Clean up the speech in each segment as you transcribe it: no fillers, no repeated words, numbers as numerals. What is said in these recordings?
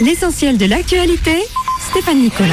L'essentiel de l'actualité, Stéphane Nicolas.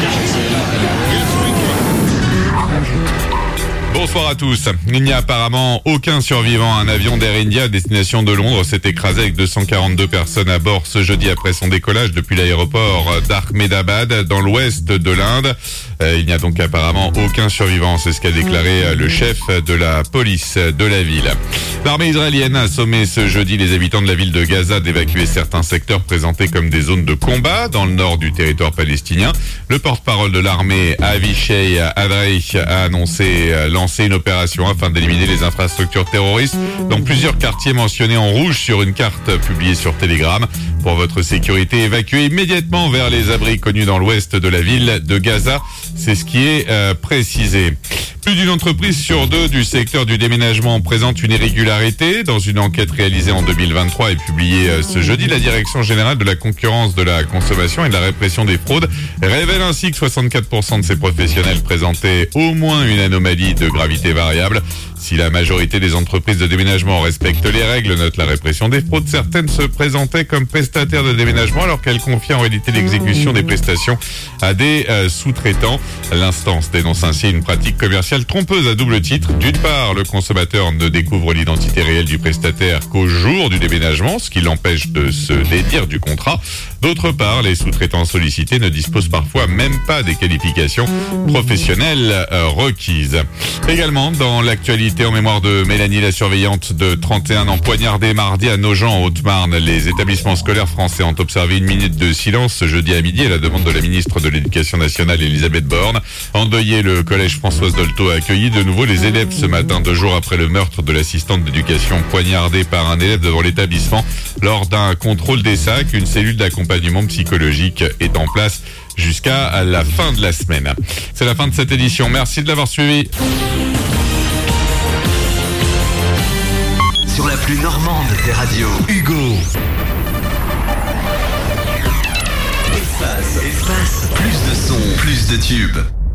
Bonsoir à tous. Il n'y a apparemment aucun survivant. Un avion d'Air India à destination de Londres s'est écrasé avec 242 personnes à bord ce jeudi après son décollage depuis l'aéroport d'Ahmedabad dans l'ouest de l'Inde. Il n'y a donc apparemment aucun survivant. C'est ce qu'a déclaré le chef de la police de la ville. L'armée israélienne a sommé ce jeudi les habitants de la ville de Gaza d'évacuer certains secteurs présentés comme des zones de combat dans le nord du territoire palestinien. Le porte-parole de l'armée, Avishai Adrei, a annoncé lancer une opération afin d'éliminer les infrastructures terroristes dans plusieurs quartiers mentionnés en rouge sur une carte publiée sur Telegram. Pour votre sécurité, évacuez immédiatement vers les abris connus dans l'ouest de la ville de Gaza. C'est ce qui est précisé. Plus d'une entreprise sur deux du secteur du déménagement présente une irrégularité. Dans une enquête réalisée en 2023 et publiée ce jeudi, la Direction générale de la concurrence, de la consommation et de la répression des fraudes révèle ainsi que 64% de ces professionnels présentaient au moins une anomalie de gravité variable. Si la majorité des entreprises de déménagement respectent les règles, note la répression des fraudes, certaines se présentaient comme prestataires de déménagement alors qu'elles confiaient en réalité l'exécution des prestations à des sous-traitants. L'instance dénonce ainsi une pratique commerciale trompeuse à double titre. D'une part, le consommateur ne découvre l'identité réelle du prestataire qu'au jour du déménagement, ce qui l'empêche de se dédire du contrat. D'autre part, les sous-traitants sollicités ne disposent parfois même pas des qualifications professionnelles requises. Également, dans l'actualité, en mémoire de Mélanie, la surveillante de 31 ans poignardée mardi à Nogent en Haute-Marne, les établissements scolaires français ont observé une minute de silence ce jeudi à midi à la demande de la ministre de l'Éducation nationale Elisabeth Borne. Endeuillé, le collège Françoise Dolto a accueilli de nouveau les élèves ce matin, 2 jours après le meurtre de l'assistante d'éducation poignardée par un élève devant l'établissement. Lors d'un contrôle des sacs, une cellule d'accompagnement psychologique est en place jusqu'à la fin de la semaine. C'est la fin de cette édition. Merci de l'avoir suivi. Sur la plus normande des radios, Hugo. Espace, plus de sons, plus de tubes.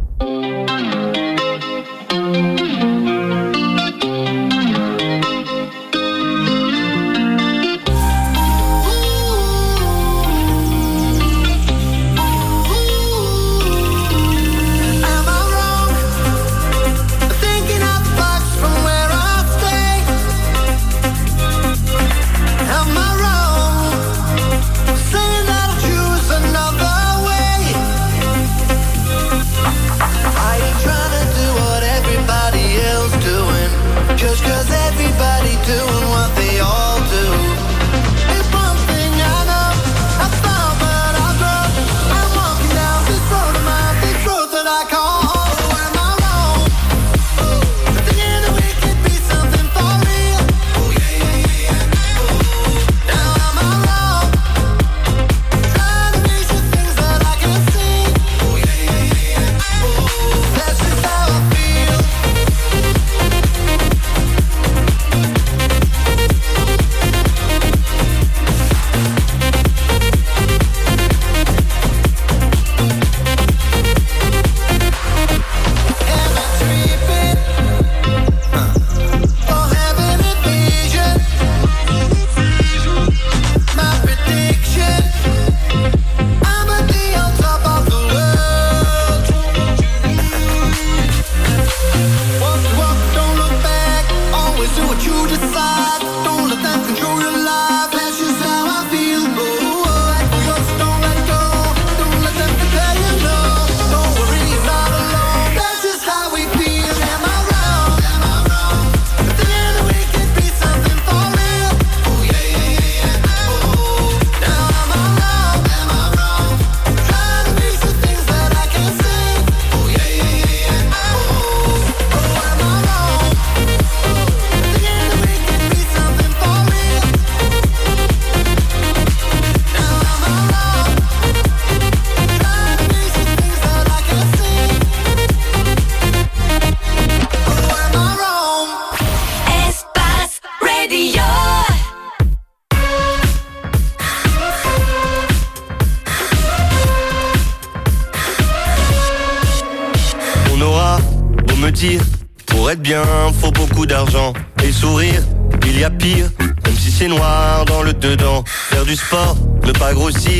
dire, pour être bien, faut beaucoup d'argent. Et sourire, il y a pire, même si c'est noir dans le dedans. Faire du sport, ne pas grossir,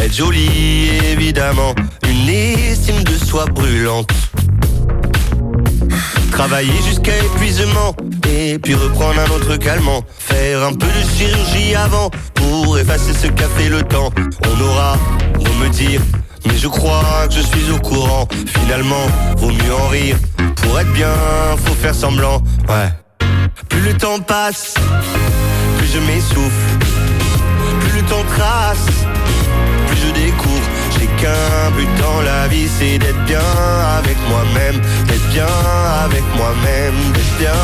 être jolie, évidemment. Une estime de soi brûlante. Travailler jusqu'à épuisement et puis reprendre un autre calmant. Faire un peu de chirurgie avant pour effacer ce qu'a fait le temps. On aura beau me dire, mais je crois que je suis au courant. Finalement, vaut mieux en rire. Pour être bien, faut faire semblant. Ouais. Plus le temps passe, plus je m'essouffle. Plus le temps trace, plus je découvre. J'ai qu'un but dans la vie, c'est d'être bien avec moi-même. D'être bien avec moi-même, d'être bien.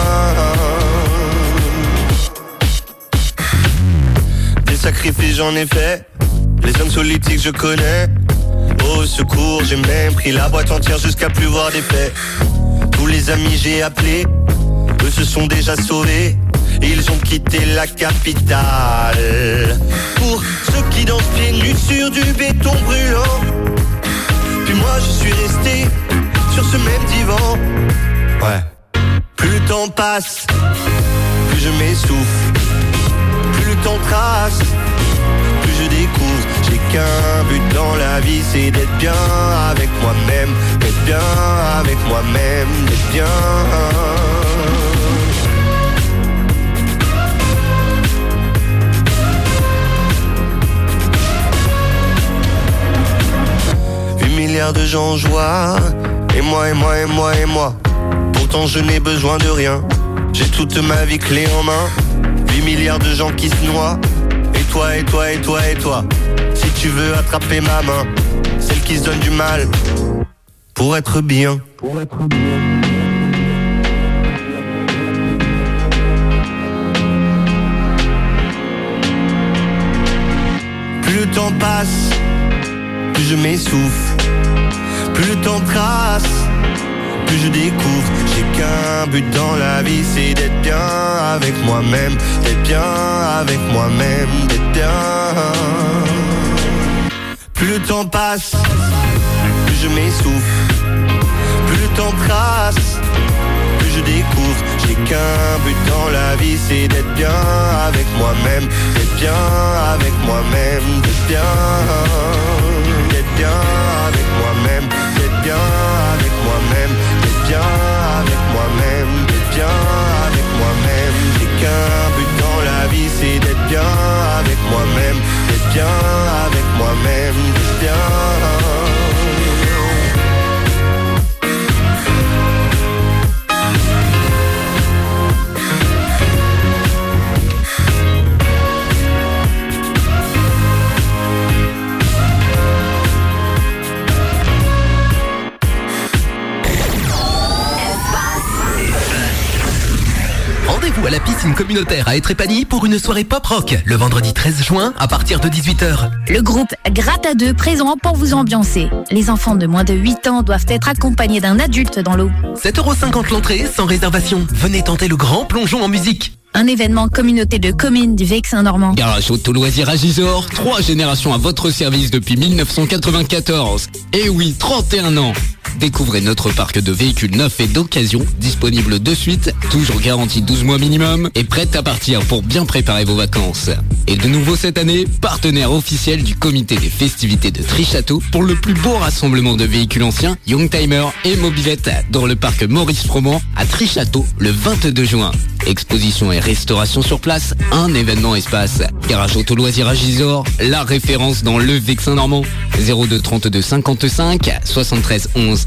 Des sacrifices j'en ai fait, les hommes politiques je connais. Au secours, j'ai même pris la boîte entière jusqu'à plus voir d'effet. Tous les amis j'ai appelés, eux se sont déjà sauvés. Ils ont quitté la capitale. Pour ceux qui dansent pieds nus sur du béton brûlant. Puis moi je suis resté sur ce même divan. Ouais. Plus le temps passe, plus je m'essouffle. Plus le temps trace, plus je découvre. J'ai qu'un but dans la vie, c'est d'être bien avec moi-même. D'être bien avec moi-même, d'être bien. Milliards de gens en joie, et moi, et moi, et moi, et moi. Pourtant je n'ai besoin de rien, j'ai toute ma vie clé en main. 8 milliards de gens qui se noient, et toi, et toi, et toi, et toi. Si tu veux attraper ma main, celle qui se donne du mal, pour être bien. Plus le temps passe, plus je m'essouffle. Plus le temps trace, plus je découvre. J'ai qu'un but dans la vie, c'est d'être bien avec moi-même. D'être bien avec moi-même, d'être bien. Plus le temps passe, plus je m'essouffle. Plus le temps trace, plus je découvre. J'ai qu'un but dans la vie, c'est d'être bien avec moi-même. D'être bien avec moi-même, d'être bien. D'être bien avec moi-même, d'être bien avec moi-même, d'être bien avec moi-même, d'être bien avec moi-même. J'ai qu'un but dans la vie, c'est d'être bien avec moi-même, d'être bien avec moi-même, d'être bien. Rendez-vous à la piscine communautaire à Étrépagny pour une soirée pop-rock le vendredi 13 juin à partir de 18h. Le groupe Gratte à deux présent pour vous ambiancer. Les enfants de moins de 8 ans doivent être accompagnés d'un adulte dans l'eau. 7,50€ l'entrée sans réservation. Venez tenter le grand plongeon en musique. Un événement communauté de communes du Vexin normand. Garage Auto Loisirs à Gisors, 3 générations à votre service depuis 1994. Et oui, 31 ans. Découvrez notre parc de véhicules neufs et d'occasion, disponible de suite, toujours garanti 12 mois minimum et prêt à partir pour bien préparer vos vacances. Et de nouveau cette année, partenaire officiel du comité des festivités de Trichâteau pour le plus beau rassemblement de véhicules anciens, Youngtimer et mobilette dans le parc Maurice Froment à Trichâteau le 22 juin. Exposition et restauration sur place, un événement espace. Garage Auto Loisirs à Gisors, la référence dans le Vexin normand. 02 32 55 73 11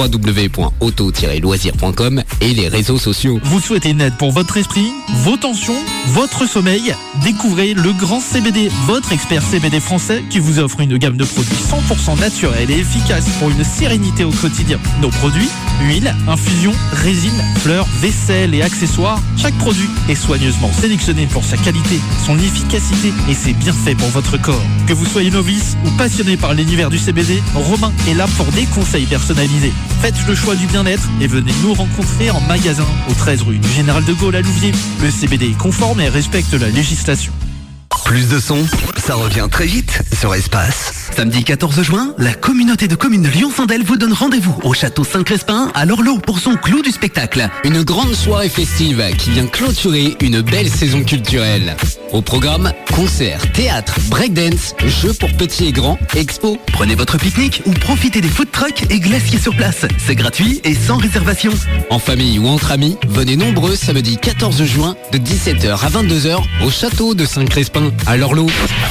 www.auto-loisirs.com et les réseaux sociaux. Vous souhaitez une aide pour votre esprit, vos tensions, votre sommeil? Découvrez le Grand CBD, votre expert CBD français qui vous offre une gamme de produits 100% naturels et efficaces pour une sérénité au quotidien. Nos produits, huile, infusion, résine, fleurs, vaisselle et accessoires. Chaque produit est soigneusement sélectionné pour sa qualité, son efficacité et ses bienfaits pour votre corps. Que vous soyez novice ou passionné par l'univers du CBD, Romain est là pour des conseils personnalisés. Faites le choix du bien-être et venez nous rencontrer en magasin au 13 rue du Général de Gaulle à Louviers. Le CBD est conforme et respecte la législation. Plus de son, ça revient très vite sur Espace. Samedi 14 juin, la communauté de communes Lyon-Sandel vous donne rendez-vous au château Saint-Crespin à l'Orlo pour son clou du spectacle. Une grande soirée festive qui vient clôturer une belle saison culturelle. Au programme, concerts, théâtre, breakdance, jeux pour petits et grands, expo. Prenez votre pique-nique ou profitez des food trucks et glaciers sur place. C'est gratuit et sans réservation. En famille ou entre amis, venez nombreux samedi 14 juin de 17h à 22h au château de Saint-Crespin à l'Orlo.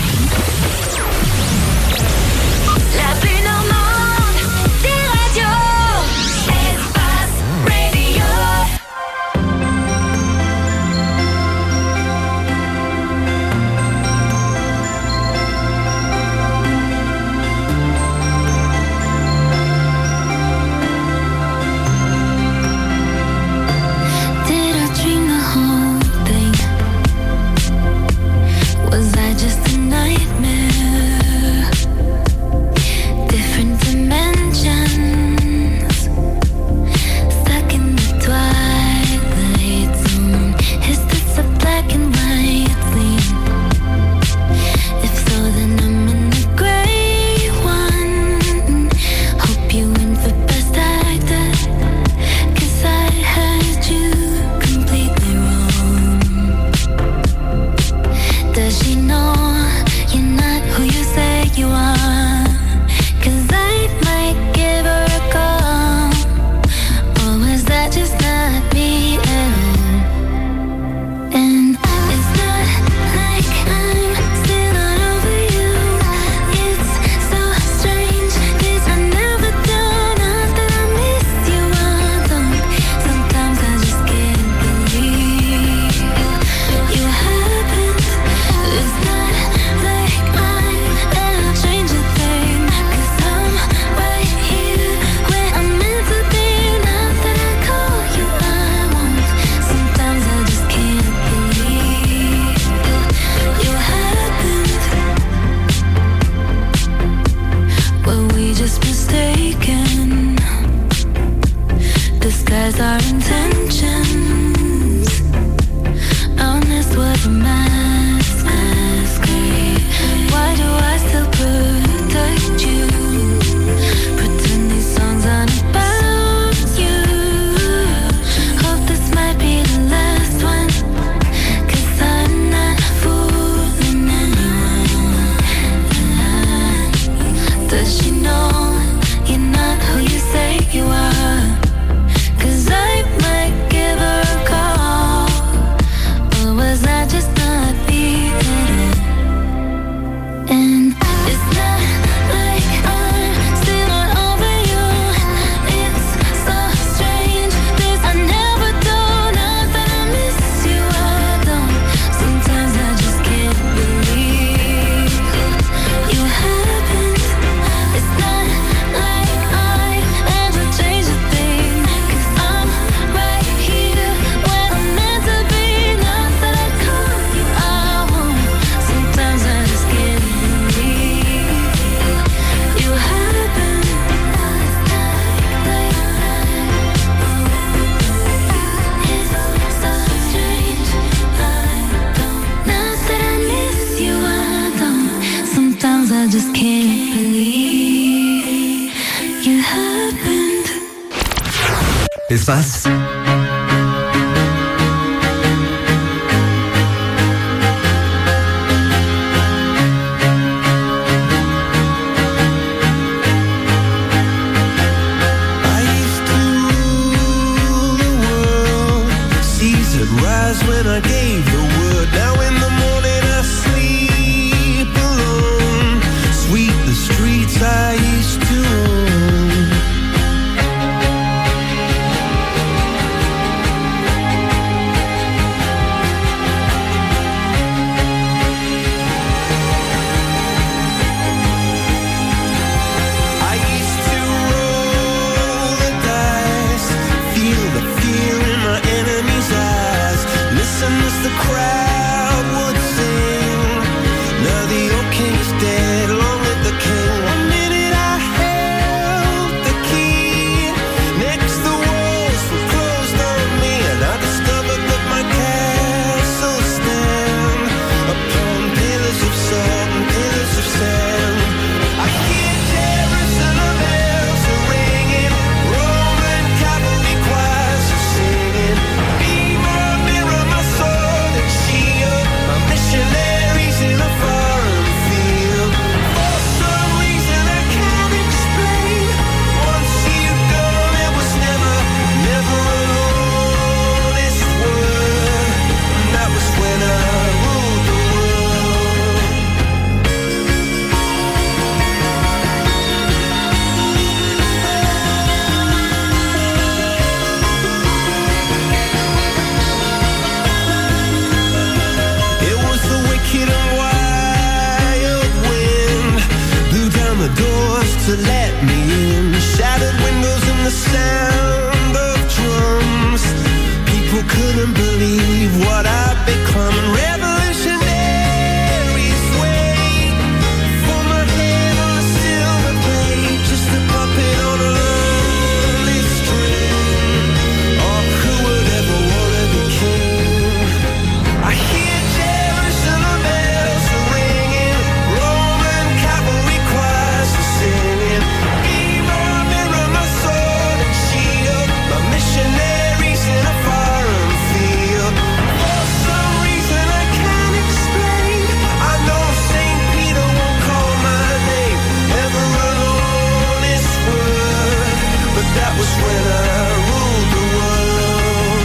Espace. I used to own. to let me in. Shattered windows and the sound of drums. People couldn't believe what I'd become. Revolutionaries wait for my head on a silver plate, just a puppet on a lonely string. Oh, who would ever wanna be king? I hear Jerusalem bells ringing, Roman cavalry choirs are singing. Mirror, mirror, my sword and shield, my missionaries in a foreign field. For some reason I can't explain, I know St. Peter won't call my name ever alone this world, but that was when I ruled the world.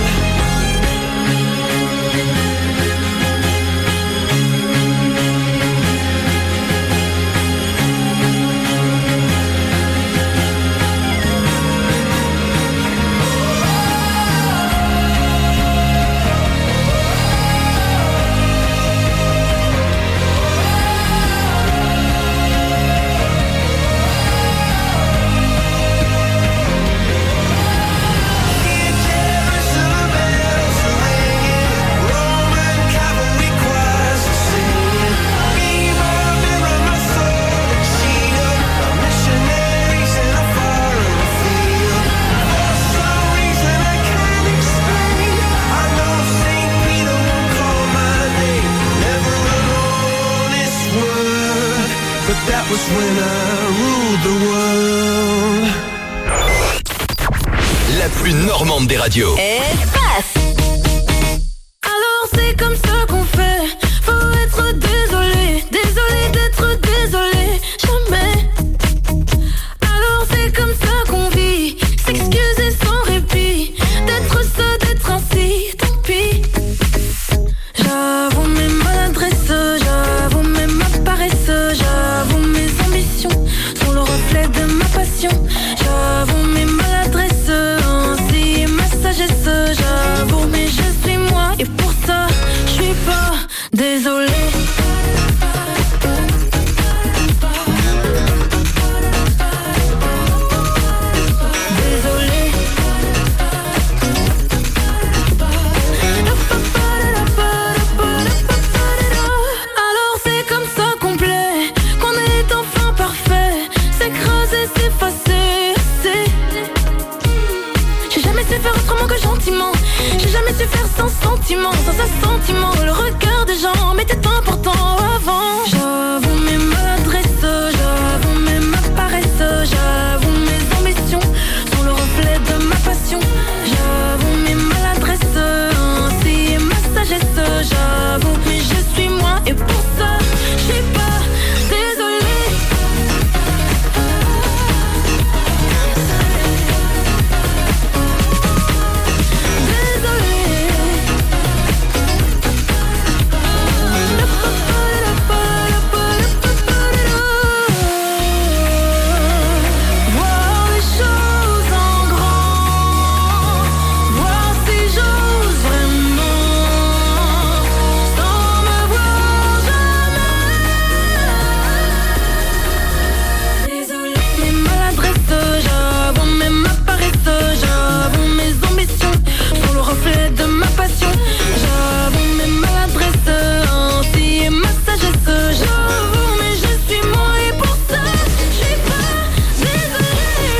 Hear Jerusalem bells ringing, Roman cavalry choirs are singing. Mirror, mirror, my sword and shield, my missionaries in a foreign field. For some reason I can't explain, I know St. Peter won't call my name ever alone this world, but that was when I ruled the world. La plus normande des radios. Espace. Alors c'est comme ça qu'on fait. Faut être désolé, désolé d'être désolé. Jamais. Alors c'est comme ça qu'on vit. S'excuser sans répit. D'être ça, d'être ainsi. Tant pis. J'avoue mes maladresses, j'avoue mes ma paresse, j'avoue mes ambitions sont le reflet de ma passion. J'avoue mes maladresses, ainsi ma sagesse, j'avoue mais je suis moi et pour ça je suis pas désolée. Désolée. Alors c'est comme ça qu'on plaît, qu'on est enfin parfait. S'écraser, s'effacer, c'est. J'ai jamais su faire autrement que gentiment. J'ai jamais su faire sans sentiment, sans assentiment. Le regard des gens m'était important avant. J'avoue mes maladresses, j'avoue mes ma paresse, j'avoue mes ambitions sont le reflet de ma passion. J'avoue mes maladresses, ainsi ma sagesse, j'avoue mais je suis moi et pour ça je suis pas désolée. Désolée. Voir les choses en grand, voir si j'ose vraiment, sans me voir jamais. Désolée. Mes maladresses, j'avoue mes ma paresse, j'avoue mes ambitions sont le reflet de ma passion. J'avoue mes maladresses, ainsi ma sagesse, j'avoue mais je suis moi et pour ça je suis pas désolée.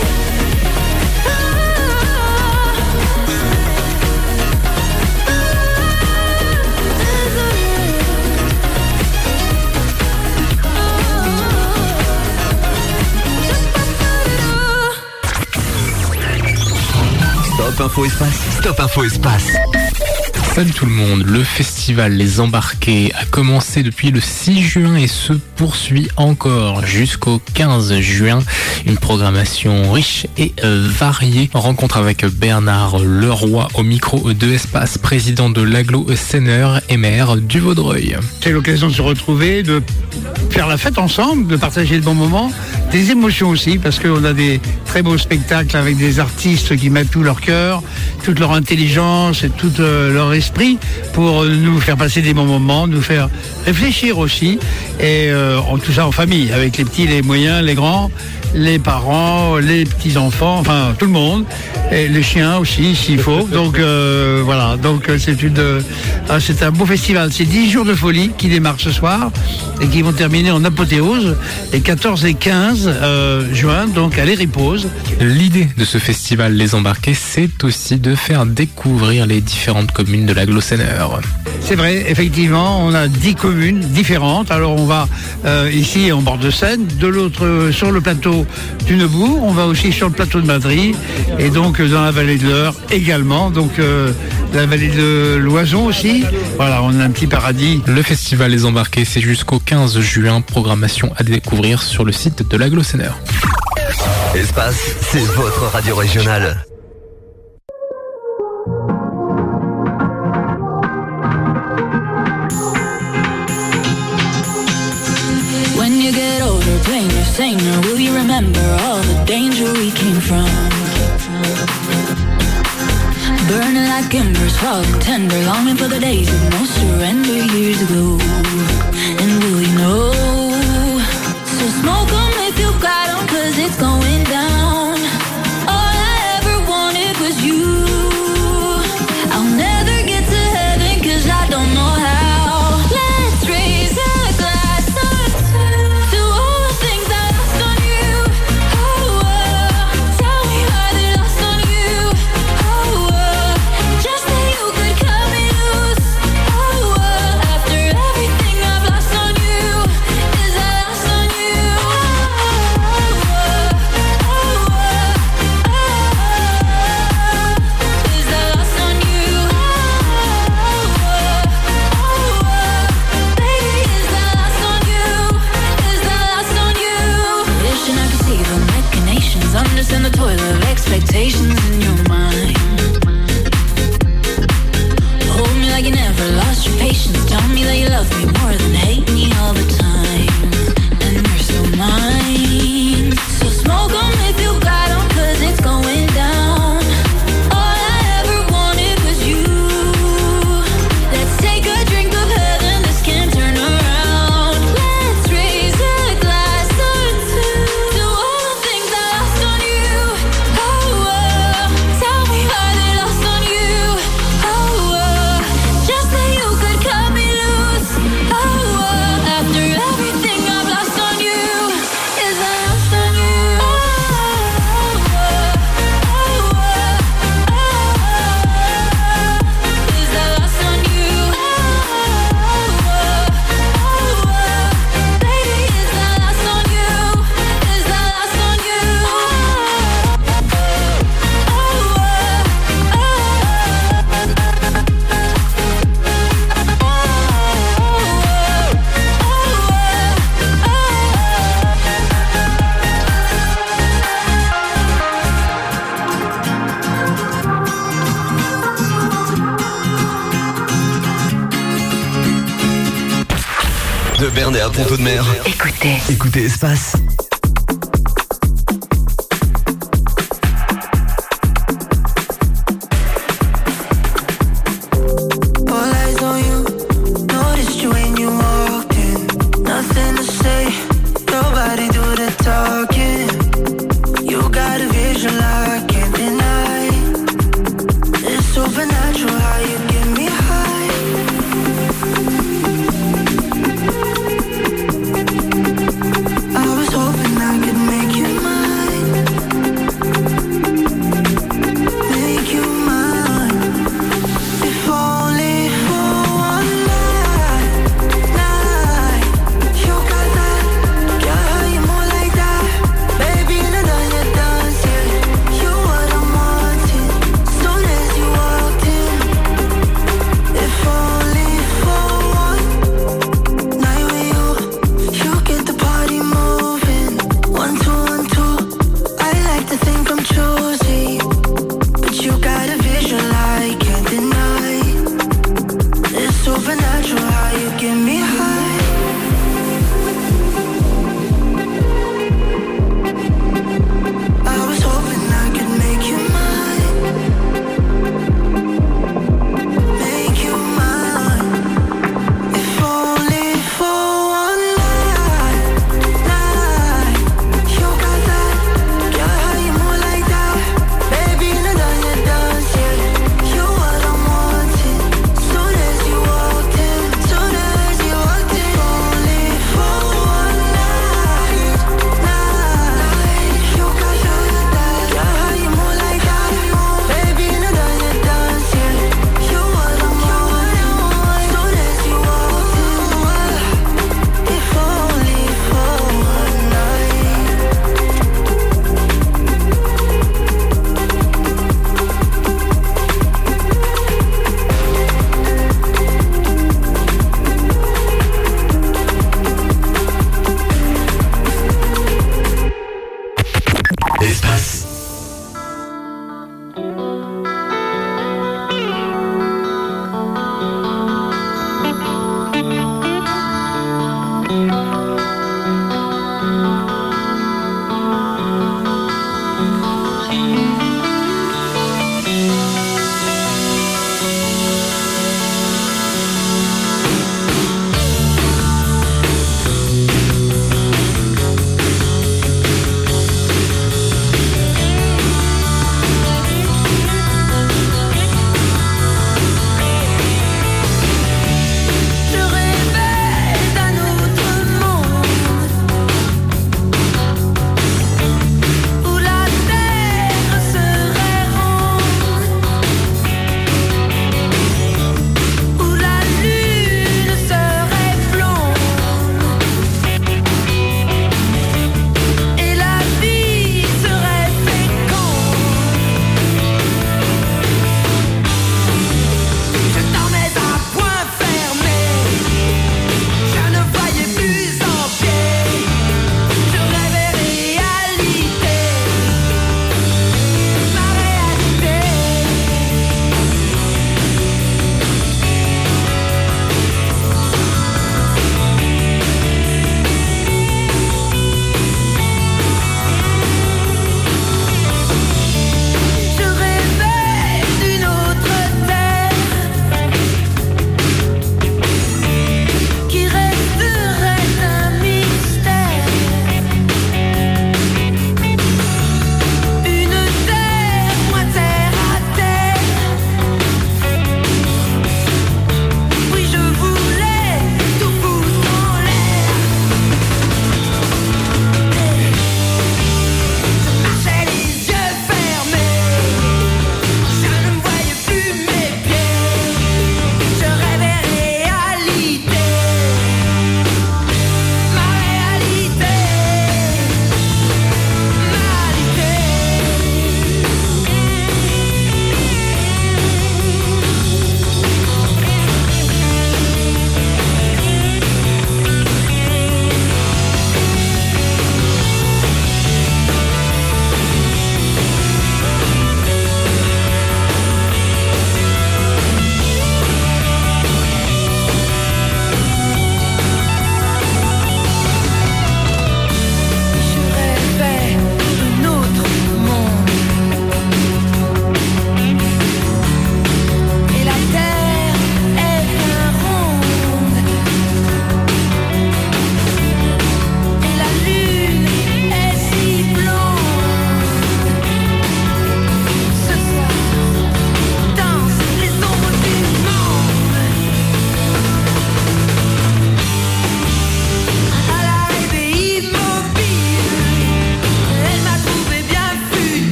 Stop Info Espace. Stop Info Espace. Salut tout le monde, le festival Les Embarqués a commencé depuis le 6 juin et se poursuit encore jusqu'au 15 juin. Une programmation riche et variée. Rencontre avec Bernard Leroy au micro de Espace, président de l'Agglo Senneur et maire du Vaudreuil. C'est l'occasion de se retrouver, de faire la fête ensemble, de partager de bons moments, des émotions aussi, parce qu'on a des très beaux spectacles avec des artistes qui mettent tout leur cœur, toute leur intelligence et tout leur esprit pour nous faire passer des bons moments, nous faire réfléchir aussi, et tout ça en famille, avec les petits, les moyens, les grands, les parents, les petits-enfants, enfin tout le monde, et les chiens aussi s'il faut. Donc voilà, donc c'est un beau festival. C'est 10 jours de folie qui démarrent ce soir et qui vont terminer en apothéose les 14 et 15 juin, donc à l'Héripose. L'idée de ce festival Les Embarqués, c'est aussi de faire découvrir les différentes communes de la Glosseneur. C'est vrai, effectivement, on a 10 communes différentes. Alors on va ici en bord de Seine, de l'autre sur le plateau du Neubourg, on va aussi sur le plateau de Madrid et donc dans la vallée de l'Eure également, donc la vallée de l'Oison aussi. Voilà, on a un petit paradis. Le festival Les Embarqués, c'est jusqu'au 15 juin, programmation à découvrir sur le site de la Glosseneur. Espace, c'est votre radio régionale. When you get older, playing your singer, will you remember all the danger we came from? Burning like embers, falling tender, longing for the days of no surrender years ago. And will you know? So smoke 'em if you got 'em, 'cause it's going down. All I ever wanted was you. I'll never get to heaven 'cause I don't know how. Let's raise a glass to all the things I lost on you. Oh, tell me how they lost on you. Oh, just that you could cut me loose. Oh, after everything I've lost on you, is I lost on you. Is I lost on you. Baby, is I lost on you. Is I lost on you. Wishing I could see the machinations, understand the toil of expectations in your mind. Hold me like you never lost your patience. Tell me that you love me more than hate me all the time. And we're still mine. So smoke 'em if you got 'em, 'cause it's going down. All I ever wanted was you. Let's take a drink of heaven, this can't turn around. Let's raise a glass to all the things I lost on you. Oh, tell me how they lost on you. Oh, just that you could cut me loose. Oh, after everything I've lost on you, is I lost on you. Is I lost on you. Baby, is I lost on you. Is I lost on you. De Bernay à Pont-de-Mer. Écoutez Espace. All eyes on you. Noticed you when you walked in. Nothing to say. Nobody do the talking. You got a vision I can't deny. It's supernatural how you get me high. I was hoping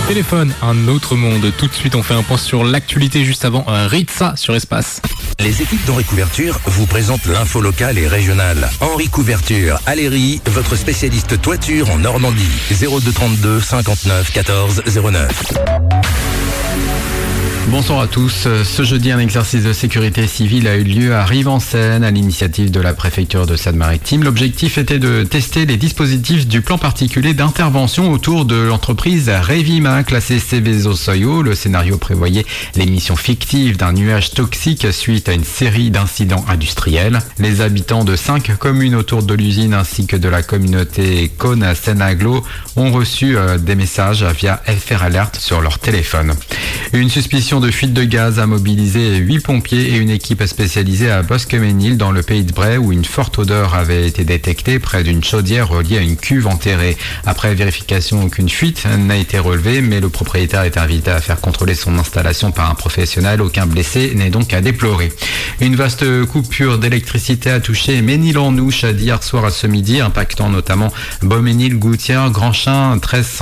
téléphone, un autre monde. Tout de suite, on fait un point sur l'actualité juste avant Ritza sur Espace. Les équipes d'Henri Couverture vous présentent l'info locale et régionale. Henri Couverture, Aléry, votre spécialiste toiture en Normandie. 02 32 59 14 09. Bonsoir à tous. Ce jeudi, un exercice de sécurité civile a eu lieu à Rive-en-Seine à l'initiative de la préfecture de Seine-Maritime. L'objectif était de tester les dispositifs du plan particulier d'intervention autour de l'entreprise Revima, classée Seveso Soyo. Le scénario prévoyait l'émission fictive d'un nuage toxique suite à une série d'incidents industriels. Les habitants de 5 communes autour de l'usine ainsi que de la communauté Cône à Seine-Aglo ont reçu des messages via FR Alert sur leur téléphone. Une suspicion de fuite de gaz a mobilisé 8 pompiers et une équipe spécialisée à Bosquemenil dans le pays de Bray où une forte odeur avait été détectée près d'une chaudière reliée à une cuve enterrée. Après vérification, aucune fuite n'a été relevée, mais le propriétaire est invité à faire contrôler son installation par un professionnel. Aucun blessé n'est donc à déplorer. Une vaste coupure d'électricité a touché Ménil-en-Ouche d'hier soir à ce midi, impactant notamment Beauménil, Gouttières, Grandchin,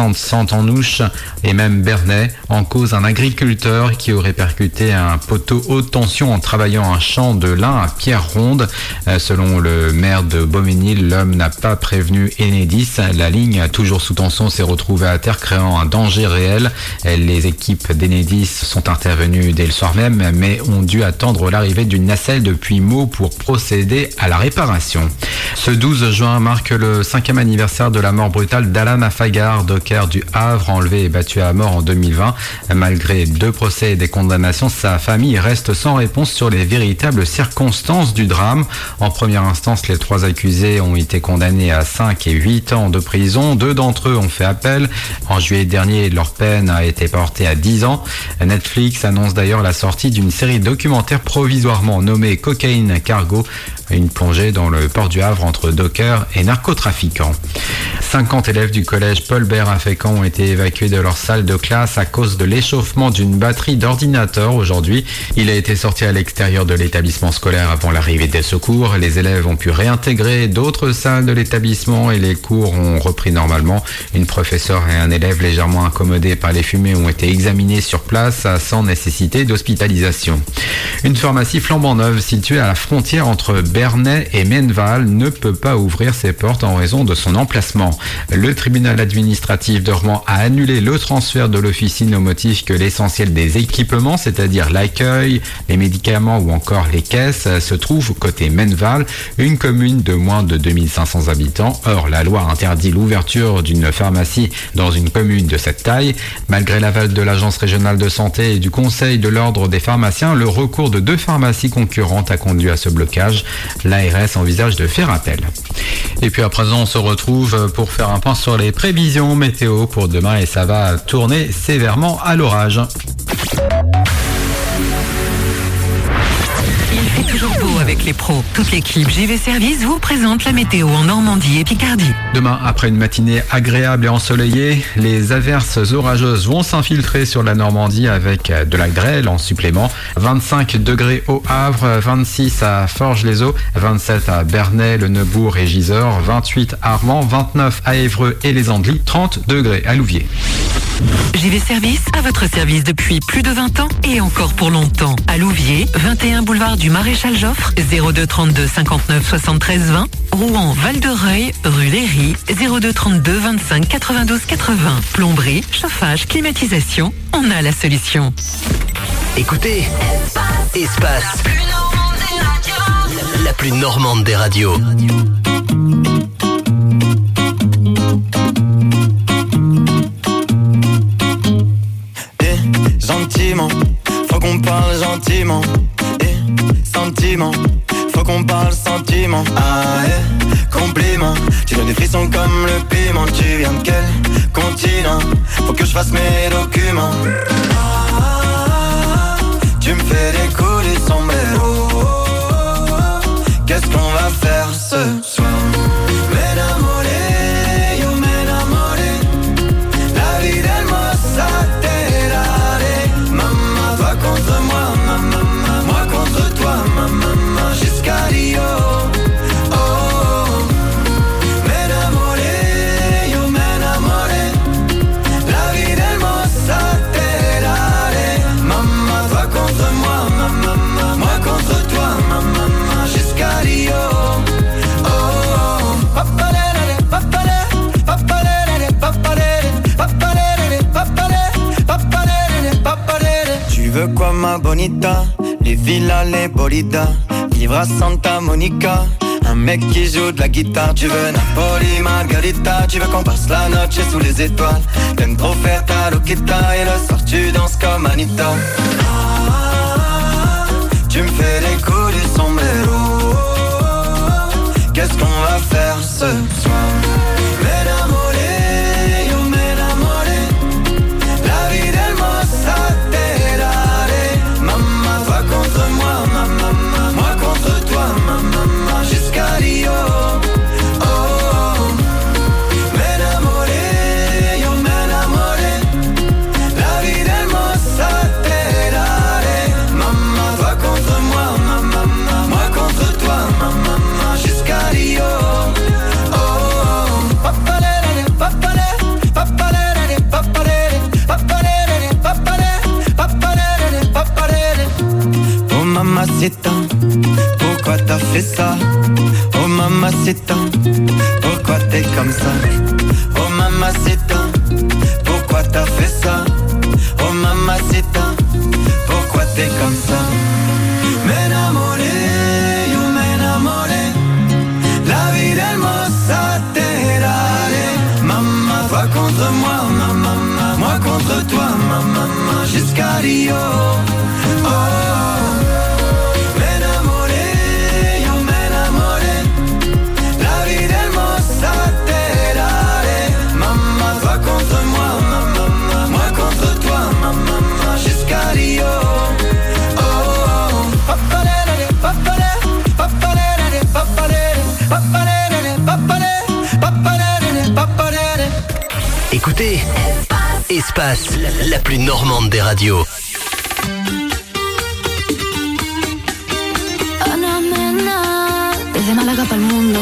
13-100 et même Bernay. En cause, un agriculteur qui aurait percuté un poteau haute tension en travaillant un champ de lin à Pierre-Ronde. Selon le maire de Beauménil, l'homme n'a pas prévenu Enedis. La ligne, toujours sous tension, s'est retrouvée à terre, créant un danger réel. Les équipes d'Enedis sont intervenues dès le soir même, mais ont dû attendre l'arrivée d'une nacelle depuis Meaux pour procéder à la réparation. Ce 12 juin marque le 5e anniversaire de la mort brutale d'Alan Afagar, docker du Havre, enlevé et battu à mort en 2020. Malgré 2 procès et des condamnations, sa famille reste sans réponse sur les véritables circonstances du drame. En première instance, les 3 accusés ont été condamnés à 5 et 8 ans de prison. 2 d'entre eux ont fait appel. En juillet dernier, leur peine a été portée à 10 ans. Netflix annonce d'ailleurs la sortie d'une série documentaire provisoirement nommée Cocaine Cargo, une plongée dans le port du Havre entre dockers et narcotrafiquants. 50 élèves du collège Paul Bert à Fécamp ont été évacués de leur salle de classe à cause de l'échauffement d'une batterie d'ordinateur aujourd'hui. Il a été sorti à l'extérieur de l'établissement scolaire avant l'arrivée des secours. Les élèves ont pu réintégrer d'autres salles de l'établissement et les cours ont repris normalement. Une professeure et un élève légèrement incommodés par les fumées ont été examinés sur place sans nécessité d'hospitalisation. Une pharmacie flambant neuve située à la frontière entre Bernay et Menneval ne peut pas ouvrir ses portes en raison de son emplacement. Le tribunal administratif de Rouen a annulé le transfert de l'officine au motif que l'essentiel des équipements, c'est-à-dire l'accueil, les médicaments ou encore les caisses, se trouve côté Menneval, une commune de moins de 2500 habitants. Or, la loi interdit l'ouverture d'une pharmacie dans une commune de cette taille. Malgré l'aval de l'Agence régionale de santé et du Conseil de l'ordre des pharmaciens, le recours de 2 pharmacies concurrentes a conduit à ce blocage. L'ARS envisage de faire appel. Et puis à présent, on se retrouve pour faire un point sur les prévisions météo pour demain et ça va tourner sévèrement à l'orage. Il fait toujours beau avec les pros. Toute l'équipe JV Service vous présente la météo en Normandie et Picardie. Demain, après une matinée agréable et ensoleillée, les averses orageuses vont s'infiltrer sur la Normandie avec de la grêle en supplément. 25 degrés au Havre, 26 à Forges-les-Eaux, 27 à Bernay, le Neubourg et Gisors, 28 à Armand, 29 à Évreux et les Andelys, 30 degrés à Louviers. JV Service à votre service depuis plus de 20 ans et encore pour longtemps. À Louviers, 21 boulevard du Maréchal Joffre, 02 32 59 73 20. Rouen, Val-de-Reuil, rue Léry, 02 32 25 92 80. Plomberie, chauffage, climatisation, on a la solution. Écoutez, Espace, la plus normande des radios. Gentiment, faut qu'on parle gentiment. Sentiment, faut qu'on parle sentiment. Ah compliment, tu donnes des frissons comme le piment. Tu viens de quel continent? Faut que je fasse mes documents. Tu me fais décoller son mélo. Qu'est-ce qu'on va faire ce soir? M'enamoré, yo m'enamoré. La vie d'Elmosa t'est allée. Maman, toi contre moi, maman, moi contre toi, maman, jusqu'à Rio. M'enamoré, yo m'enamoré. La vie d'Elmosa bonita, les villas, les bolidas, vivre à Santa Monica. Un mec qui joue de la guitare, tu veux Napoli, Margarita, tu veux qu'on passe la noche sous les étoiles. T'aimes trop faire ta loquita et le soir tu danses comme Anita. Tu me fais les coups du sombrero. Qu'est-ce qu'on va faire ce soir? Mamacita, pourquoi t'as fait ça? Oh mamacita, pourquoi t'es comme ça? Oh mamacita, pourquoi t'as fait ça? Oh mamacita, pourquoi t'es comme ça? M'enamoré, yo m'enamoré, la vida hermosa te daré. Maman, toi contre moi, maman, moi contre toi, maman, jusqu'à Rio. Oh. Écoutez, Espace, la plus normande des radios. Ana Mena, desde Málaga para el mundo.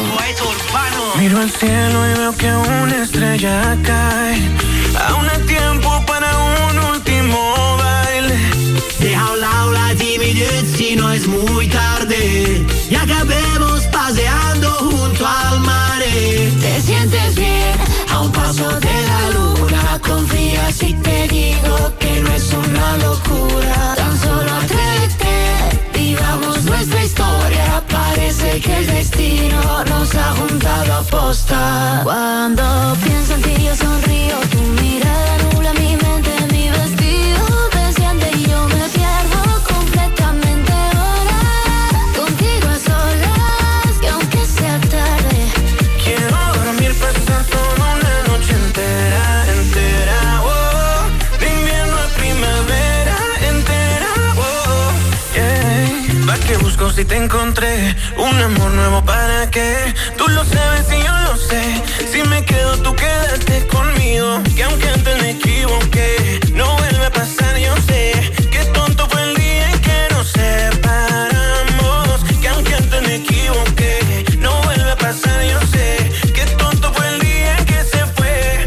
Miro al cielo y veo que una estrella cae. Aún hay tiempo para un último baile. Deja a un lado la timidez si no es muy tarde. Y acabemos paseando junto al mar. Te sientes bien a un paso de la luna. Confía si te digo que no es una locura. Tan solo atrévete, vivamos nuestra historia. Parece que el destino nos ha juntado a posta. Cuando pienso en ti yo sonrío. Tu mirada nubla mi mente, mi vestido desciende y yo me pierdo completamente ahora. Contigo a solas, que aunque sea tarde, quiero dormir, pasar toda una noche entera, entera, oh. De invierno a primavera, entera, oh, yeah. ¿Pa' qué busco si te encontré? Un amor nuevo, ¿para qué? Tú lo sabes y yo lo sé. Si me quedo, tú quédate conmigo. Que aunque antes me equivoqué, no vuelve a pasar, yo sé. Qué tonto fue el día en que nos separamos. Que aunque antes me equivoqué, no vuelve a pasar, yo sé. Qué tonto fue el día en que se fue,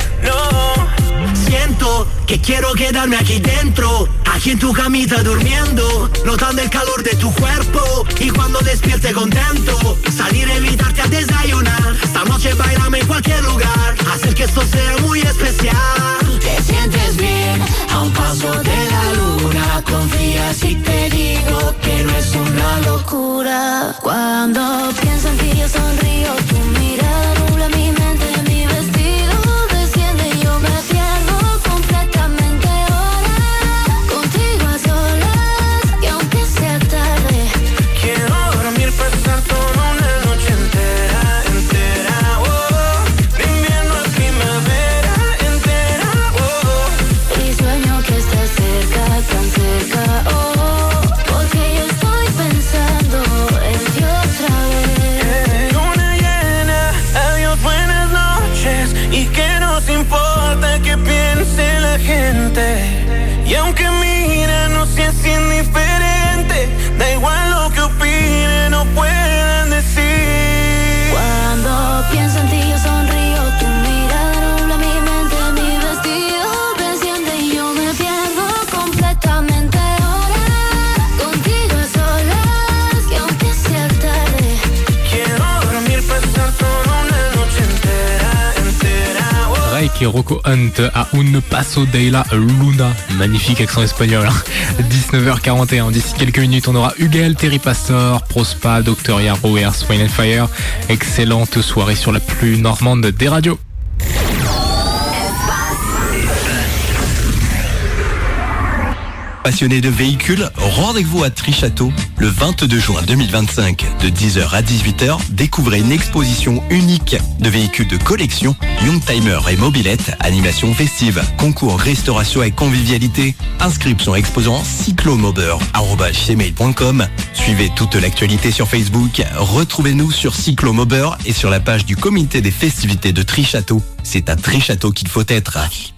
no. Siento que quiero quedarme aquí dentro, aquí en tu camita durmiendo, notando el calor de tu cuerpo. Y cuando despierte contento, salir a invitarte a desayunar. Esta noche bailame en cualquier lugar, hacer que esto sea muy especial. te sientes bien a un paso de la luna. Confía si te digo que no es una locura. Cuando pienso en ti yo sonrío. Tu mirada nubla mi mente, mi vestido desciende y yo me pierdo completamente ahora. Contigo a solas, y aunque sea tarde, quiero dormir, pasar toda una noche entera, entera, oh. De invierno a primavera, entera, oh. y sueño que estás cerca, tan cerca, oh. Porque yo estoy pensando en ti otra vez. Luna llena, adiós, buenas noches. Y que nos importa que piense la gente. Y aunque mira, no seas indiferente. Da igual lo que opinen o puedan decir. Cuando pienso en ti yo sonrío. Tu mirada nubla mi mente, mi vestido desciende y yo me pierdo completamente ahora. Contigo a solas, y aunque sea tarde, quiero dormir, pasar toda una noche entera, entera, oh. Drake et Rocco Hunt à Un Paso de la Luna. Magnifique accent espagnol. 19h41. D'ici quelques minutes, on aura Huguel, Terry Pastor, Prospa, Dr Yaro et Earth, Wind & Fire. Excellente soirée sur la plus normande des radios. Passionnés de véhicules, rendez-vous à Trichâteau le 22 juin 2025 de 10h à 18h. Découvrez une exposition unique de véhicules de collection, Youngtimer et mobylettes, animation festive, concours restauration et convivialité, inscription exposant cyclomober@gmail.com. Suivez toute l'actualité sur Facebook, retrouvez-nous sur Cyclomober et sur la page du comité des festivités de Trichâteau. C'est à Trichâteau qu'il faut être.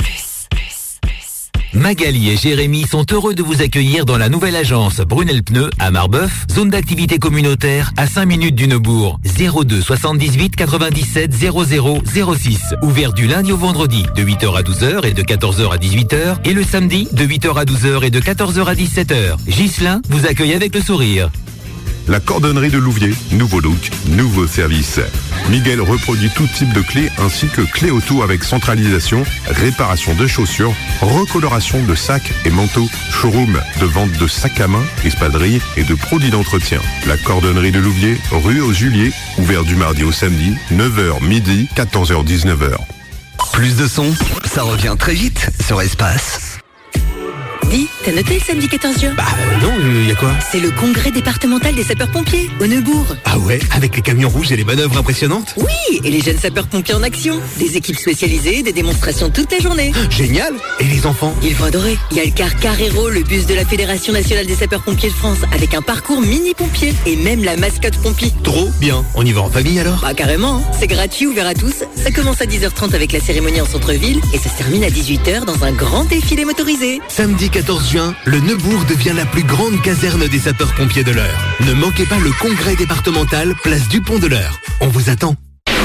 Magali et Jérémy sont heureux de vous accueillir dans la nouvelle agence Brunel Pneus à Marbeuf, zone d'activité communautaire à 5 minutes du Neubourg. 02 78 97 00 06. Ouvert du lundi au vendredi de 8h à 12h et de 14h à 18h et le samedi de 8h à 12h et de 14h à 17h. Ghislain vous accueille avec le sourire. La cordonnerie de Louviers, nouveau look, nouveau service. Miguel reproduit tout type de clés ainsi que clés auto avec centralisation, réparation de chaussures, recoloration de sacs et manteaux, showroom de vente de sacs à main, espadrilles et de produits d'entretien. La cordonnerie de Louviers, rue aux Juliers, ouvert du mardi au samedi, 9h midi, 14h 19h. Plus de son, ça revient très vite sur Espace. Dis, t'as noté le samedi 14 juin? Bah non, y a quoi? C'est le congrès départemental des sapeurs-pompiers, au Neubourg. Ah ouais, avec les camions rouges et les manœuvres impressionnantes? Oui, et les jeunes sapeurs-pompiers en action. Des équipes spécialisées, des démonstrations toute la journée. Génial! Et les enfants? Ils vont adorer. Il y a le car Carrero, le bus de la Fédération nationale des sapeurs-pompiers de France, avec un parcours mini-pompier. Et même la mascotte pompier. Trop bien. On y va en famille alors? Bah carrément, hein. C'est gratuit, ouvert à tous. Ça commence à 10h30 avec la cérémonie en centre-ville et ça se termine à 18h dans un grand défilé motorisé. Samedi 14 juin, le Neubourg devient la plus grande caserne des sapeurs-pompiers de l'Eure. Ne manquez pas le congrès départemental, place du Pont de l'Eure. On vous attend.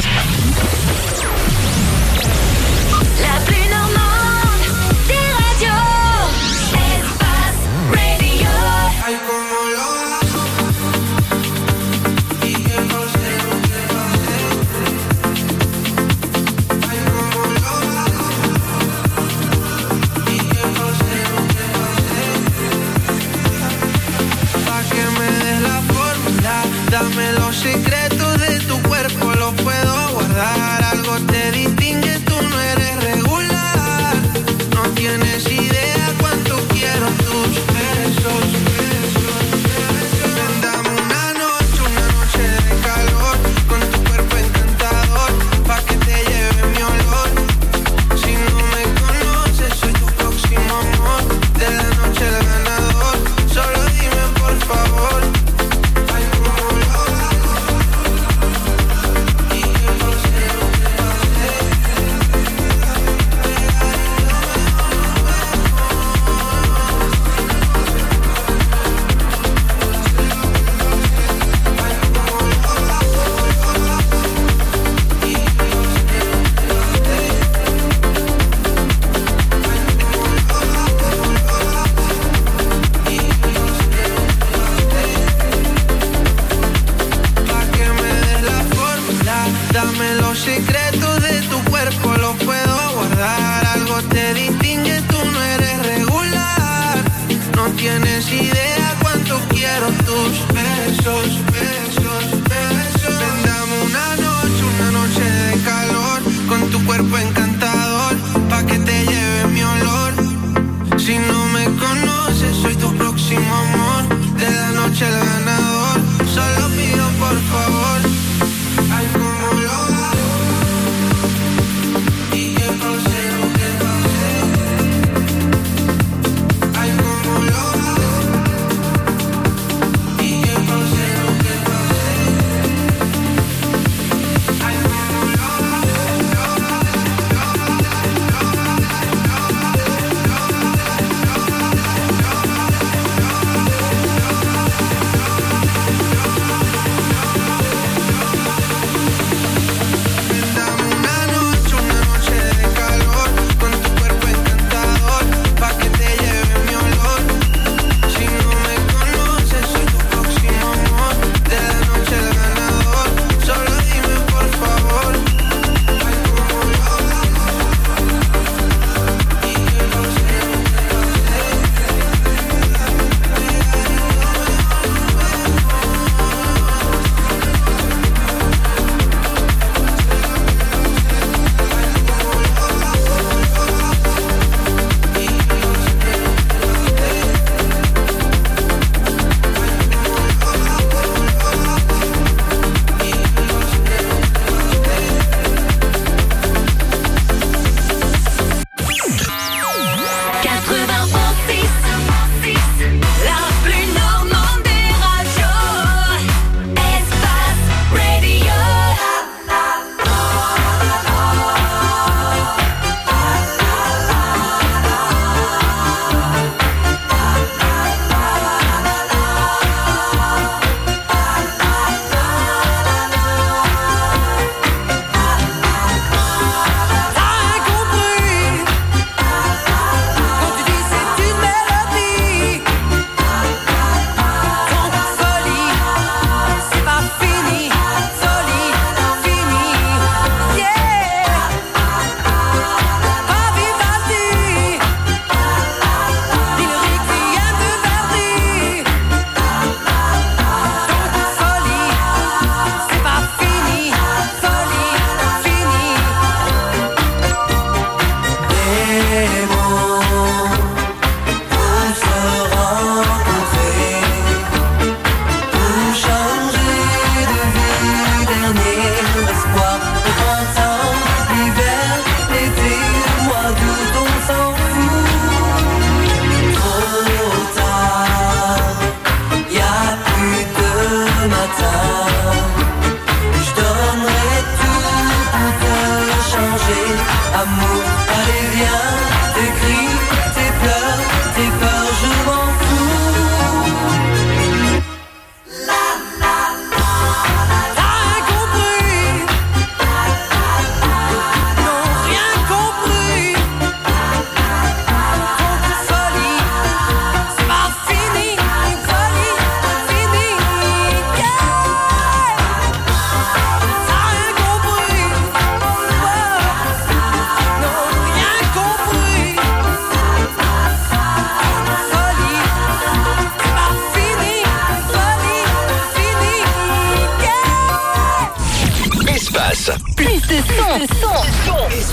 La plus normande des radios. Espace Radio. Ay, como lo hago. Y que no sé lo que va a hacer. Ay, como lo hago. Y que no sé lo que va a hacer. Pa' que me des la fórmula, dame los secretos de tu cuerpo, los puedo guardar. Algo te distingue, tú no eres regular. No tienes idea cuánto quiero tus besos. Ven, dame una noche de calor, con tu cuerpo encantador, pa' que te lleve mi olor. Si no me conoces, soy tu próximo amor, de la noche el ganador. Solo dime por favor. Ay, cómo lo hago. Y que no sé lo que va a hacer. Pa' que me des la fórmula, dame los secretos de tu cuerpo, los puedo guardar. Algo te distingue, tú no eres regular. No tienes idea cuánto quiero tus besos, besos, besos. Ven, dame una noche de calor, con tu cuerpo encantador, pa' que te lleve mi olor. Si no me conoces, soy tu próximo amor, de la noche el ganador. Solo pido por favor. Ay, cómo lo hago. Y que no sé lo que va a hacer. Ay, cómo lo hago. Y que no sé lo que va a hacer. Ay, cómo lo hago.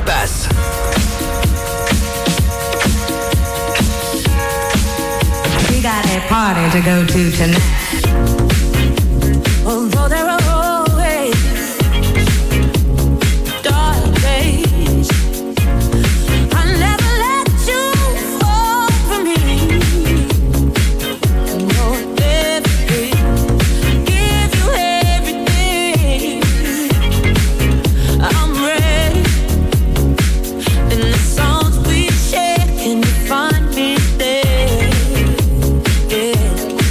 Espace. We got a party to go to tonight. Although there are always dark days, I never let you fall from me. No, everything, give you everything. I'm ready. And the songs we share, can you find me there? Yeah.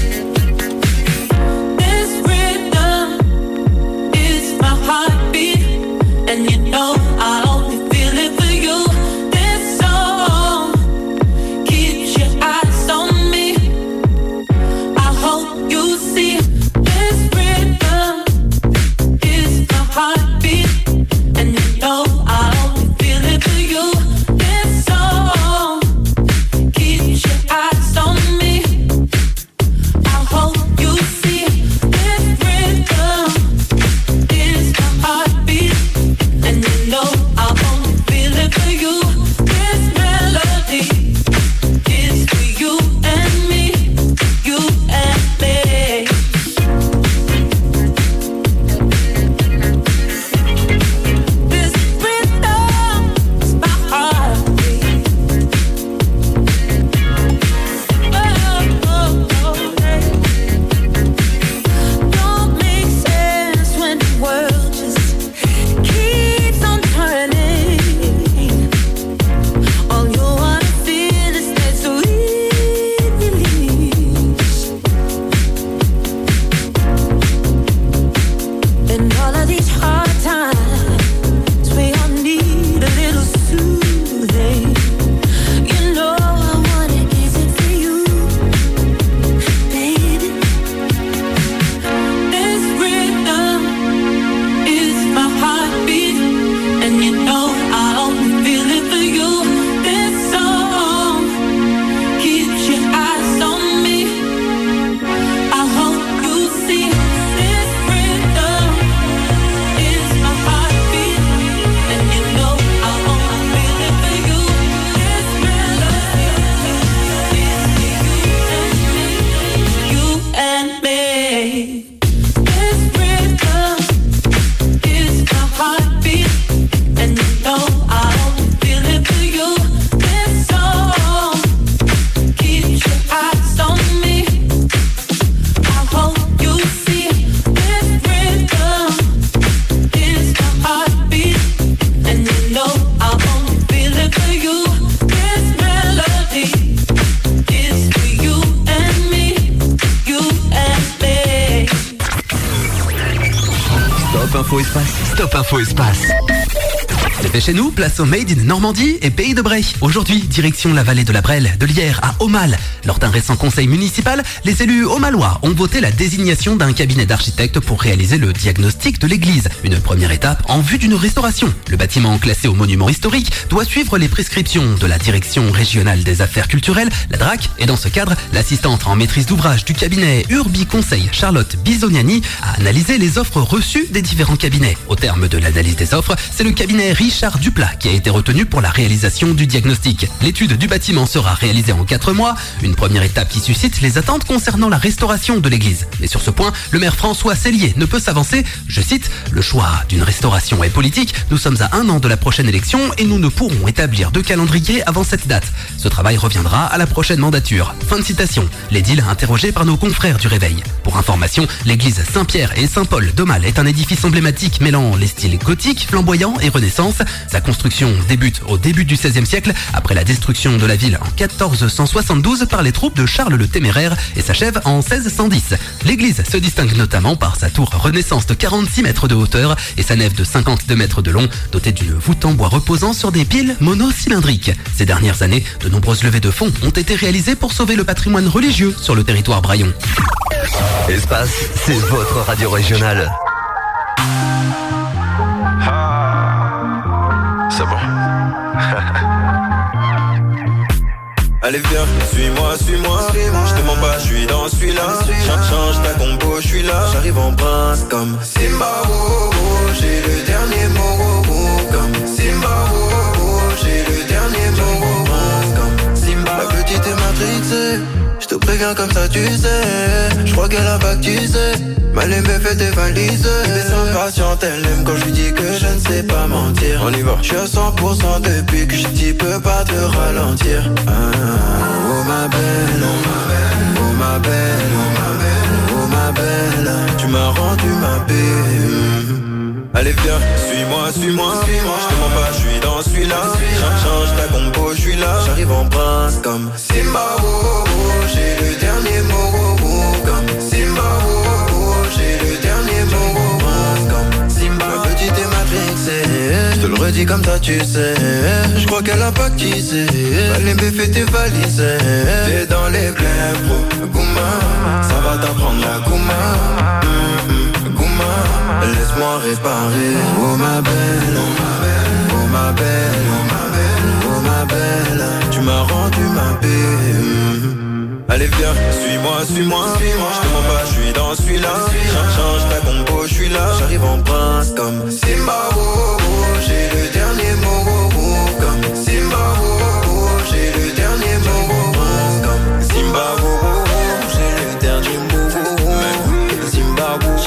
This rhythm is my heartbeat, and you know I only feel it for you. This song keeps your eyes on me. I hope you see. This rhythm is my heartbeat, and you know I only feel it for you. This song keeps your eyes on me. I hope you see. This rhythm is my heartbeat, and you know I only feel it for you. This melody is for you and me, you and me. This rhythm is my heartbeat. Don't make sense when the world just keeps on turning. All you wanna feel is that sweet release. In all of these hard times, we all need a little soothing. You know I want it easy for you, baby. This rhythm is my heartbeat, and you know I only feel it for you. This song keeps your eyes on me. I hope you see. This rhythm is my heartbeat, and you know I only feel it for you. This melody is you and me. This rhythm is my heartbeat, and you know I only feel it for you. This song keeps your eyes on me. I hope you see. This rhythm is my heartbeat, and you know I only feel it for you. This melody is for you and me, you and me. Stop Info Espace. Stop Info Espace. C'est fait chez nous, place au Made in Normandie et Pays de Bray. Aujourd'hui, direction la vallée de la Brelle, de l'Yerre à Aumale. Lors d'un récent conseil municipal, les élus aumalois ont voté la désignation d'un cabinet d'architectes pour réaliser le diagnostic de l'église. Une première étape en vue d'une restauration. Le bâtiment classé au monument historique doit suivre les prescriptions de la Direction régionale des affaires culturelles, la DRAC. Et dans ce cadre, l'assistante en maîtrise d'ouvrage du cabinet Urbi Conseil, Charlotte Bisoniani, a analysé les offres reçues des différents cabinets. Au terme de l'analyse des offres, c'est le cabinet Richard Duplat qui a été retenu pour la réalisation du diagnostic. L'étude du bâtiment sera réalisée en 4 mois, une première étape qui suscite les attentes concernant la restauration de l'église. Mais sur ce point, le maire François Sellier ne peut s'avancer. Je cite, le choix d'une restauration est politique. Nous sommes à 1 an de la prochaine élection et nous ne pourrons établir de calendrier avant cette date. Ce travail reviendra à la prochaine mandature. Fin de citation. L'édile interrogé par nos confrères du Réveil. Pour information, l'église Saint-Pierre et Saint-Paul d'Aumale est un édifice emblématique mêlant les styles gothique, flamboyant et renaissance. Sa construction débute au début du XVIe siècle, après la destruction de la ville en 1472 par les troupes de Charles le Téméraire et s'achève en 1610. L'église se distingue notamment par sa tour Renaissance de 46 mètres de hauteur et sa nef de 52 mètres de long, dotée d'une voûte en bois reposant sur des piles monocylindriques. Ces dernières années, de nombreuses levées de fonds ont été réalisées pour sauver le patrimoine religieux sur le territoire braillon. Espace, c'est votre radio régionale. C'est bon. Allez viens, suis-moi, suis-moi. Je te mens pas, je suis dans celui-là. Change ta compo, je suis là. J'arrive en prince comme Simba. J'ai le dernier mot comme Simba. dernier mot. Comme Simba, la petite est matrixée. Je te préviens comme ça tu sais. Je crois qu'elle a baptisé. Mal aimé fait tes valises. Mais sans patiente, elle aime quand je lui dis que je ne sais pas mentir. On y va. Je suis à 100% depuis que je dis peux pas te ralentir. Oh ma belle, oh ma belle, oh ma belle, oh ma belle, oh ma belle. Tu m'as rendu ma paix. Allez viens, suis-moi, suis-moi, suis-moi. Je te mens pas, je suis dans celui-là. Change ta compo, je suis là. J'arrive en prince comme Simba, oh, oh, oh. J'ai le dernier mot, oh, oh, comme Simba, oh, oh, oh. J'ai le dernier mot, oh, oh, comme Simba. Ma petite est matrixée. Je te le redis comme ça tu sais. Je crois qu'elle a baptisé. Allez fait tes valises. T'es dans les plaies, bro. Gouma, ça va t'apprendre la Gouma. Laisse-moi réparer. Oh ma belle, oh ma belle, oh ma belle, oh ma belle, oh ma belle. Tu m'as rendu ma paix. Allez viens, suis-moi, suis-moi, suis-moi. Je te mens pas, je suis dans celui-là. Change ta compo, je suis là. J'arrive en prince comme Simba, oh, oh, oh. J'ai le dernier mot, oh, oh, comme Simba, oh, oh, oh. J'ai le dernier mot, oh, oh, comme Simba, oh, oh, oh. J'ai le dernier mot, oh, oh. Simba, oh, oh, oh.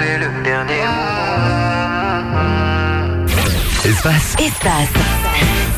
Espace. Espace.